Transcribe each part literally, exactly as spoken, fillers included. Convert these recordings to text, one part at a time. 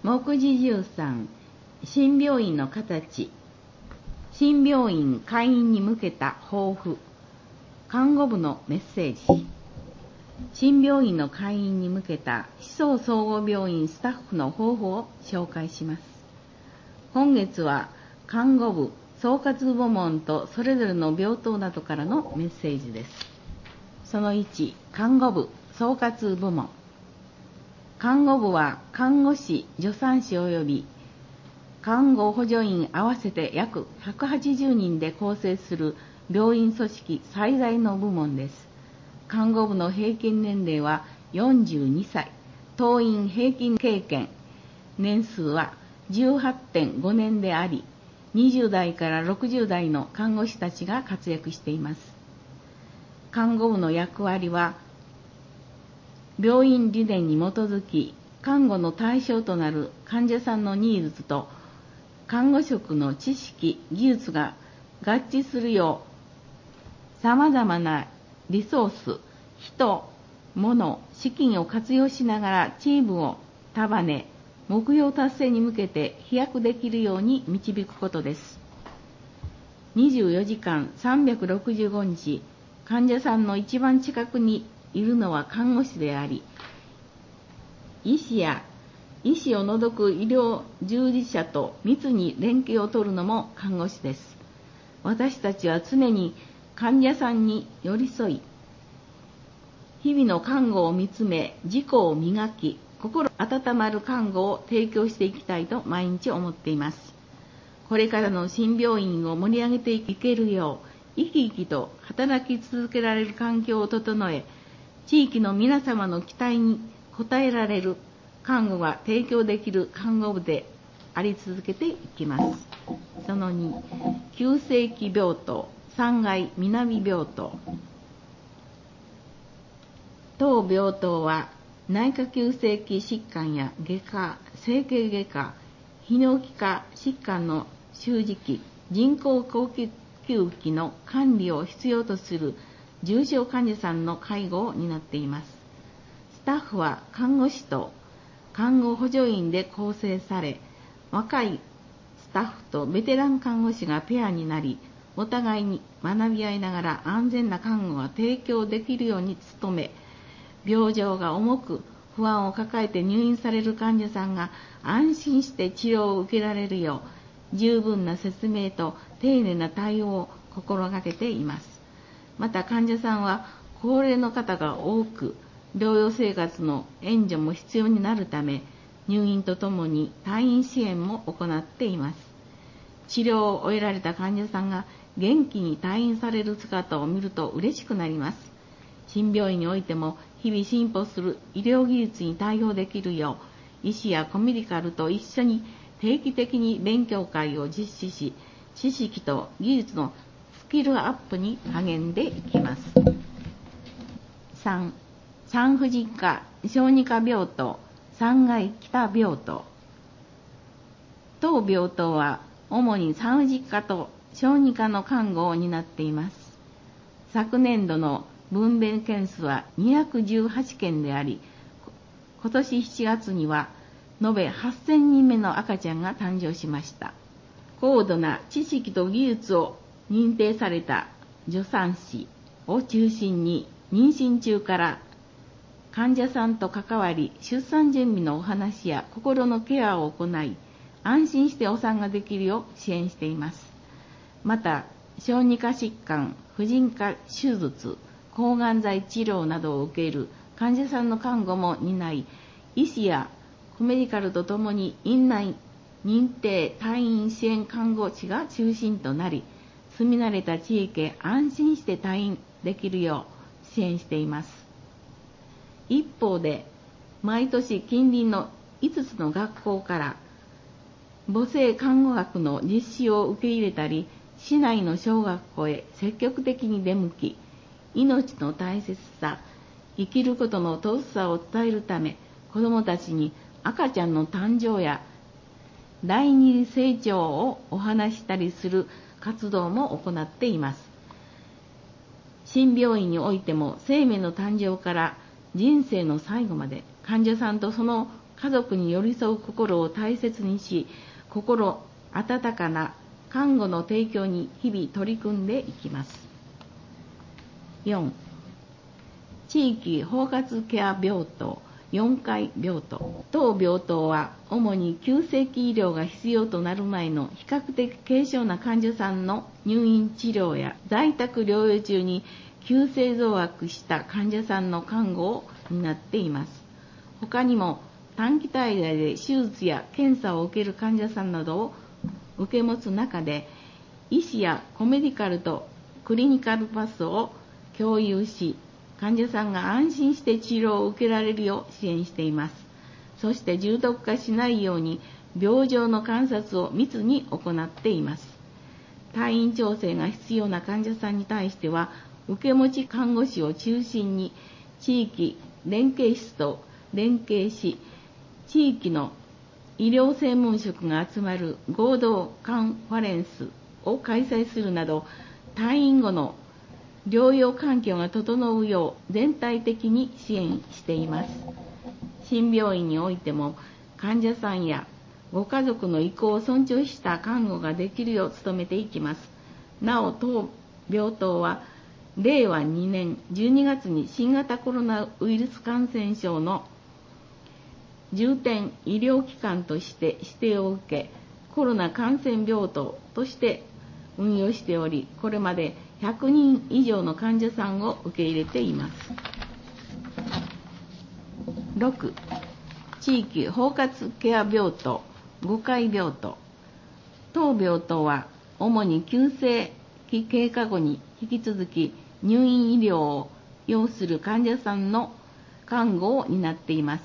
目次じゅうさん、新病院の形。新病院開院に向けた抱負。看護部のメッセージ。新病院の開院に向けた市総総合病院スタッフの抱負を紹介します。今月は看護部、総括部門とそれぞれの病棟などからのメッセージです。そのいち、看護部、総括部門。看護部は看護師、助産師及び看護補助員合わせて約ひゃくはちじゅうにんで構成する病院組織最大の部門です。看護部の平均年齢はよんじゅうにさい、当院平均経験年数は じゅうはってんごねんであり、にじゅうだいからろくじゅうだいの看護師たちが活躍しています。看護部の役割は、病院理念に基づき、看護の対象となる患者さんのニーズと、看護職の知識、技術が合致するよう、様々なリソース、人、物、資金を活用しながらチームを束ね、目標達成に向けて飛躍できるように導くことです。にじゅうよじかんさんびゃくろくじゅうごにち、患者さんの一番近くにいるのは看護師であり、医師や医師を除く医療従事者と密に連携を取るのも看護師です。私たちは常に患者さんに寄り添い、日々の看護を見つめ、自己を磨き、心温まる看護を提供していきたいと毎日思っています。これからの新病院を盛り上げていけるよう、生き生きと働き続けられる環境を整え、地域の皆様の期待に応えられる看護が提供できる看護部であり続けていきます。そのに、急性期病棟、さんがい南病棟。当病棟は内科急性期疾患や外科、整形外科、泌尿器科疾患の周知期、人工呼吸器の管理を必要とする重症患者さんの介護を担っています。スタッフは看護師と看護補助員で構成され、若いスタッフとベテラン看護師がペアになり、お互いに学び合いながら安全な看護が提供できるように努め、病状が重く不安を抱えて入院される患者さんが安心して治療を受けられるよう、十分な説明と丁寧な対応を心がけています。また患者さんは高齢の方が多く、療養生活の援助も必要になるため、入院とともに退院支援も行っています。治療を終えられた患者さんが元気に退院される姿を見ると嬉しくなります。新病院においても日々進歩する医療技術に対応できるよう、医師やコメディカルと一緒に定期的に勉強会を実施し、知識と技術のスキルアップに励んでいきます。さん、産婦人科、小児科病棟、さんがい北病棟。当病棟は主に産婦人科と小児科の看護を担っています。昨年度の分娩件数はにひゃくじゅうはちけんであり、今年しちがつには延べはっせんにんめの赤ちゃんが誕生しました。高度な知識と技術を認定された助産師を中心に、妊娠中から患者さんと関わり、出産準備のお話や心のケアを行い、安心してお産ができるよう支援しています。また、小児科疾患、婦人科手術、抗がん剤治療などを受ける患者さんの看護も担い、医師やコメディカルとともに院内認定退院支援看護師が中心となり、住み慣れた地域へ安心して退院できるよう支援しています。一方で、毎年近隣のいつつの学校から母性看護学の実施を受け入れたり、市内の小学校へ積極的に出向き、命の大切さ、生きることの尊さを伝えるため、子どもたちに赤ちゃんの誕生や第二成長をお話したりする活動も行っています。新病院においても生命の誕生から人生の最後まで患者さんとその家族に寄り添う心を大切にし、心温かな看護の提供に日々取り組んでいきます。よん、地域包括ケア病棟よんかい病棟。当病棟は主に急性期医療が必要となる前の比較的軽症な患者さんの入院治療や在宅療養中に急性増悪した患者さんの看護を担っています。他にも短期滞在で手術や検査を受ける患者さんなどを受け持つ中で、医師やコメディカルとクリニカルパスを共有し、患者さんが安心して治療を受けられるよう支援しています。そして重篤化しないように病状の観察を密に行っています。退院調整が必要な患者さんに対しては、受け持ち看護師を中心に地域連携室と連携し、地域の医療専門職が集まる合同カンファレンスを開催するなど、退院後の療養環境が整うよう全体的に支援しています。新病院においても患者さんやご家族の意向を尊重した看護ができるよう努めていきます。なお、当病棟はれいわにねんじゅうにがつに新型コロナウイルス感染症の重点医療機関として指定を受け、コロナ感染病棟として運用しており、これまでひゃくにん以上の患者さんを受け入れています。ろく、地域包括ケア病棟ごかい病棟。当病棟は主に急性期経過後に引き続き入院医療を要する患者さんの看護を担っています。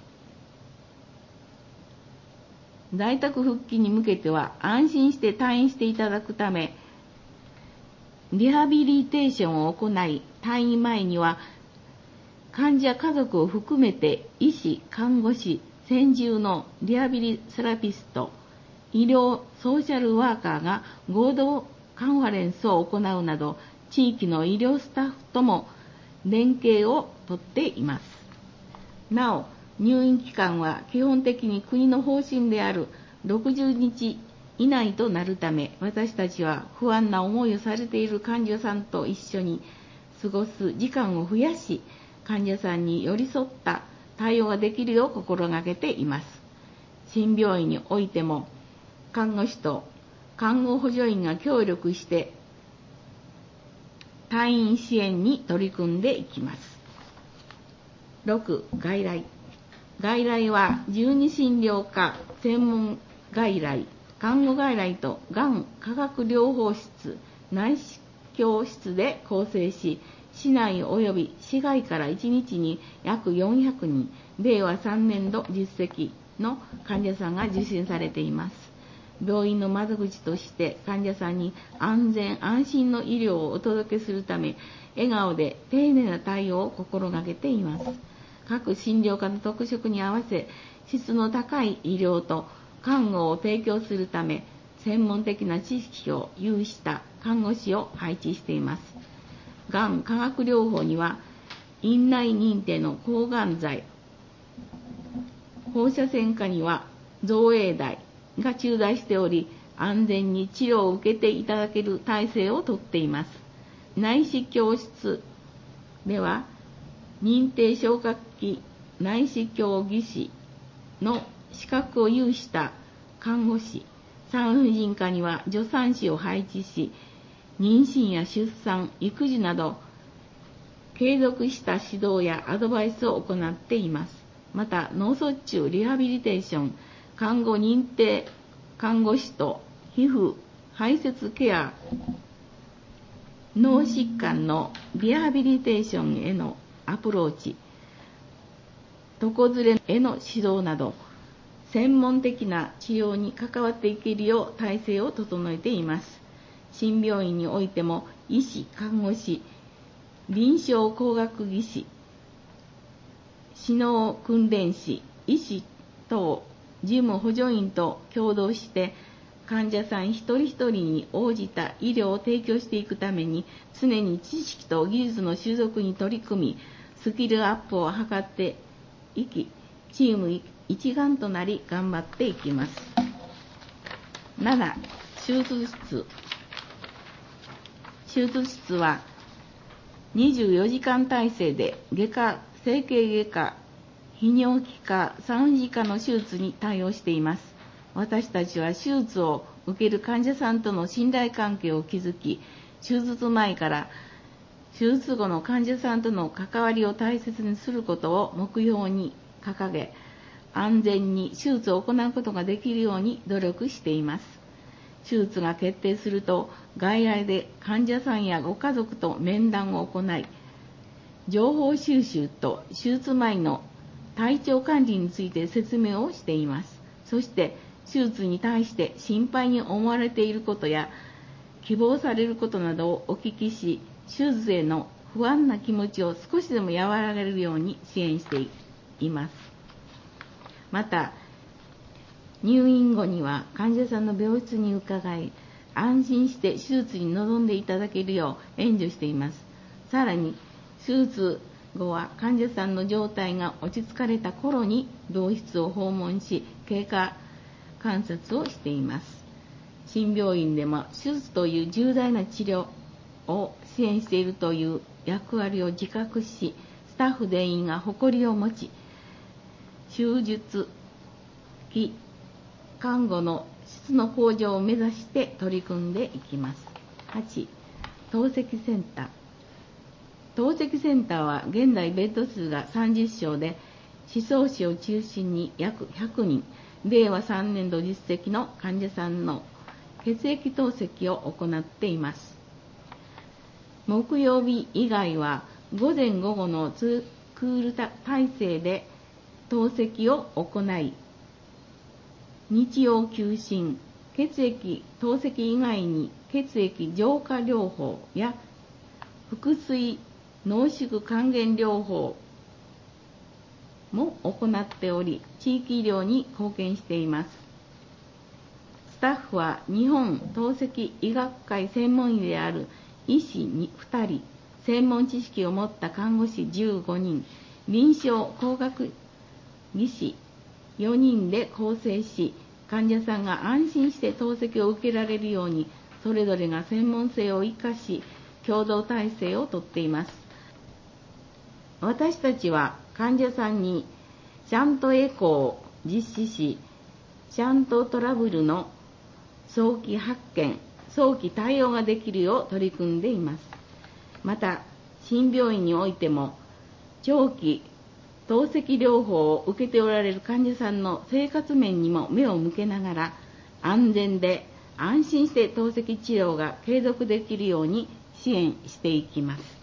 在宅復帰に向けては安心して退院していただくため、リハビリテーションを行い、退院前には患者家族を含めて医師、看護師、専従のリハビリセラピスト、医療ソーシャルワーカーが合同カンファレンスを行うなど、地域の医療スタッフとも連携をとっています。なお、入院期間は基本的に国の方針であるろくじゅうにち以内となるため、私たちは不安な思いをされている患者さんと一緒に過ごす時間を増やし、患者さんに寄り添った対応ができるよう心がけています。新病院においても、看護師と看護補助員が協力して退院支援に取り組んでいきます。ろく、外来。外来は十二診療科専門外来、看護外来とがん化学療法室、内視鏡室で構成し、市内及び市外からいちにちに約よんひゃくにん、れいわさんねん度実績の患者さんが受診されています。病院の窓口として患者さんに安全安心の医療をお届けするため、笑顔で丁寧な対応を心がけています。各診療科の特色に合わせ、質の高い医療と看護を提供するため、専門的な知識を有した看護師を配置しています。がん化学療法には、院内認定の抗がん剤、放射線科には造影剤が駐在しており、安全に治療を受けていただける体制をとっています。内視鏡室では、認定消化器内視鏡技師の資格を有した看護師、産婦人科には助産師を配置し、妊娠や出産、育児など継続した指導やアドバイスを行っています。また、脳卒中リハビリテーション、看護認定看護師と皮膚排泄ケア、脳疾患のリハビリテーションへのアプローチ、床ずれへの指導など、専門的な治療に関わっていけるよう体制を整えています。新病院においても、医師、看護師、臨床工学技師、指導訓練士、医師等事務補助員と共同して、患者さん一人一人に応じた医療を提供していくために、常に知識と技術の習得に取り組み、スキルアップを図っていき、チーム一丸となり頑張っていきます。なな、手術室。手術室はにじゅうよじかん体制で外科、整形外科、泌尿器科、産婦人科の手術に対応しています。私たちは手術を受ける患者さんとの信頼関係を築き、手術前から手術後の患者さんとの関わりを大切にすることを目標に掲げ、安全に手術を行うことができるように努力しています。手術が決定すると、外来で患者さんやご家族と面談を行い、情報収集と手術前の体調管理について説明をしています。そして、手術に対して心配に思われていることや、希望されることなどをお聞きし、手術への不安な気持ちを少しでも和らげるように支援しています。また、入院後には患者さんの病室に伺い、安心して手術に臨んでいただけるよう援助しています。さらに、手術後は患者さんの状態が落ち着かれた頃に病室を訪問し、経過観察をしています。新病院でも手術という重大な治療を支援しているという役割を自覚し、スタッフ全員が誇りを持ち、手術期看護の質の向上を目指して取り組んでいきます。はち、透析センター。透析センターは現在ベッド数がさんじゅっしょうで、思想師を中心に約ひゃくにん、れいわさんねんど実績の患者さんの血液透析を行っています。木曜日以外は午前午後のツークール体制で透析を行い、日曜休診、血液透析以外に血液浄化療法や腹水濃縮還元療法も行っており、地域医療に貢献しています。スタッフは日本透析医学会専門医である医師ふたり、専門知識を持った看護師じゅうごにん、臨床工学技師よにんで構成し、患者さんが安心して透析を受けられるように、それぞれが専門性を生かし、共同体制をとっています。私たちは患者さんにシャントエコーを実施し、シャントトラブルの早期発見、早期対応ができるよう取り組んでいます。また、新病院においても、長期透析療法を受けておられる患者さんの生活面にも目を向けながら、安全で安心して透析治療が継続できるように支援していきます。